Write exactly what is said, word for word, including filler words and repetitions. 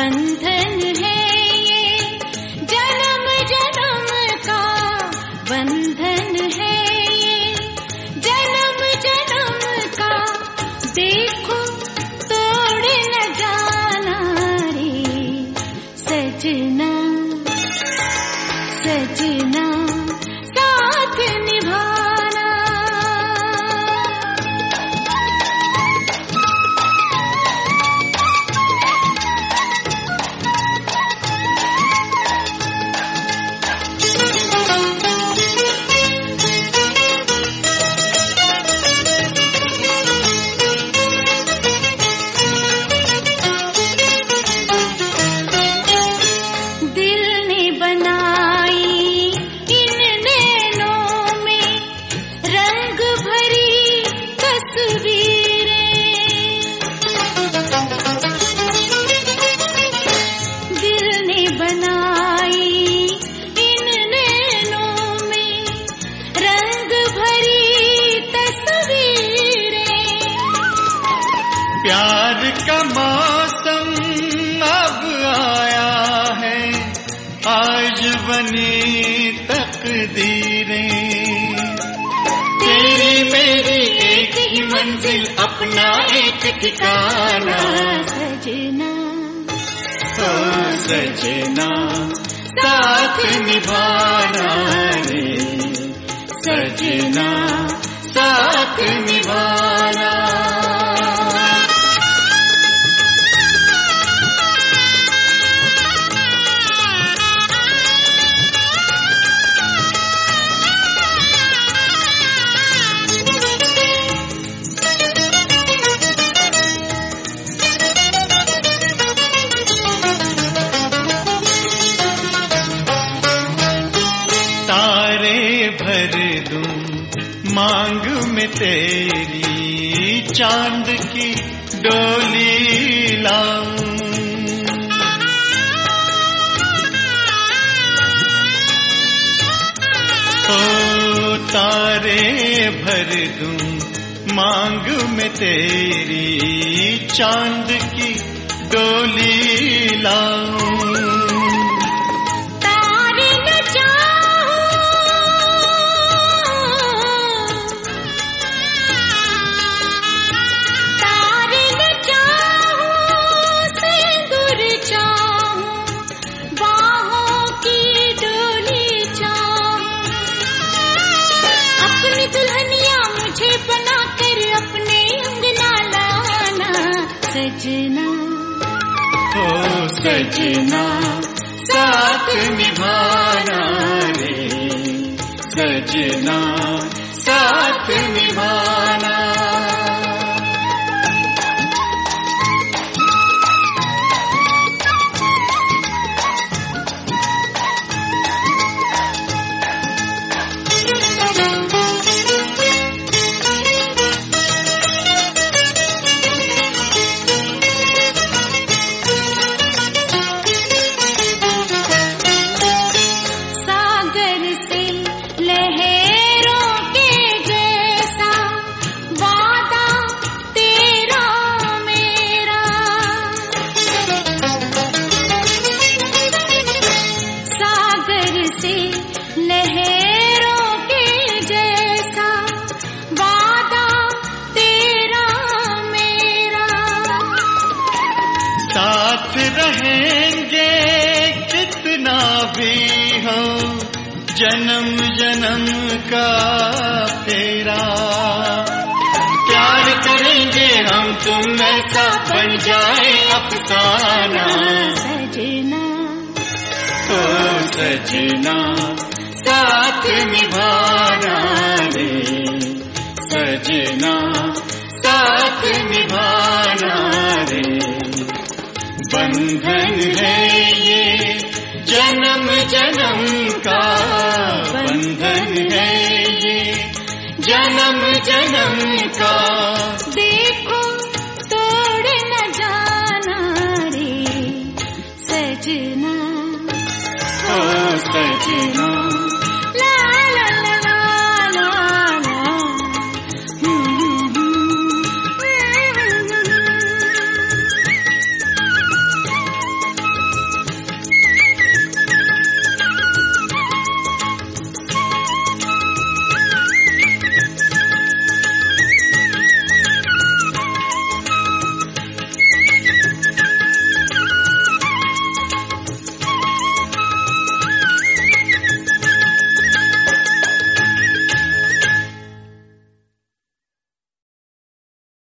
बंधन है ये जन्म जन्म का, बंधन है ये जन्म जन्म का। देखो तोड़ न जाना रे सजना, सजना साथ निभाना। प्यार का मौसम अब आया है, आज बनी तकदीरें। तेरी मेरी एक ही मंजिल, अपना एक ठिकाना। सजना ओ सजना साथ निभाना रे सजना, साथ निभाना। भर दूं मांग में तेरी, चांद की डोली लाऊं। ओ तारे भर दूं मांग में तेरी, चांद की डोली लाऊं। सजना ओ सजना साथ निभाना रे सजना, साथ निभाना। साथ रहेंगे कितना भी हो, जन्म जन्म का फेरा। प्यार करेंगे हम तुम, ऐसा बन जाए अफसाना। सजना ओ सजना साथ निभाना रे सजना, साथ निभाना रे। बंधन है ये जन्म जन्म का, बंधन है ये जन्म जन्म का। देखो तोड़ न जाना रे सजना, ओ सजना